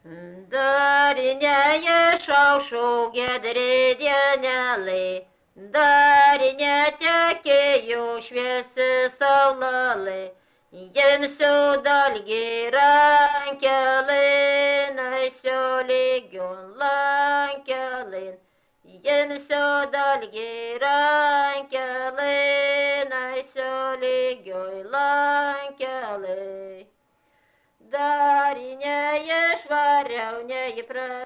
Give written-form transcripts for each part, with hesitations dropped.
Darinėje šaušau gedri dienelį, darinė tekėjo šviesi saulalį, jėmsiu dalgi rankelin, eisiu lygion lankelin, jėmsiu dalgi rankelin, eisiu lygioj lankelin. Darinėje švariau neįpras.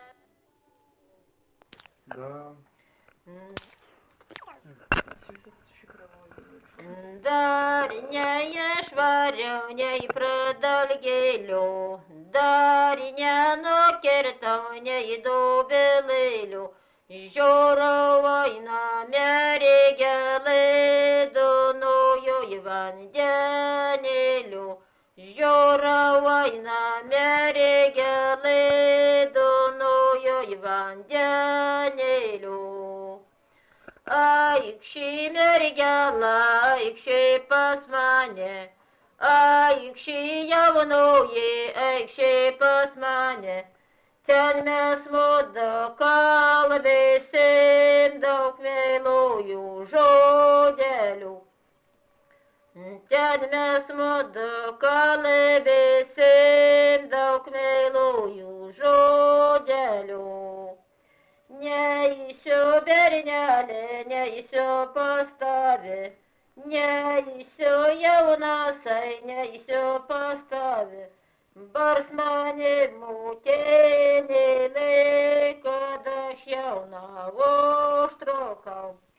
Darinėje švariau neįpradalgėlių, darinė nukirtau neįdubėlėlių, žiūrau eina mergelė, donojo į vandenėlių. Žiūrau eina mergelė, donojo į vandenėlių. Aikščiai mergelė, aikščiai pas mane, aikščiai jaunoji, aikščiai pas mane. Ten mes mudu kalbėsim daug meilųjų žodelių. Ten mes mudu kalbėsim daug meilųjų žodelių. Neįsiu bernelė, neįsiu pas tave, neįsiu jaunasai, neįsiu pas tave. Bars mane motinėlė, kad aš jauna užtrukau.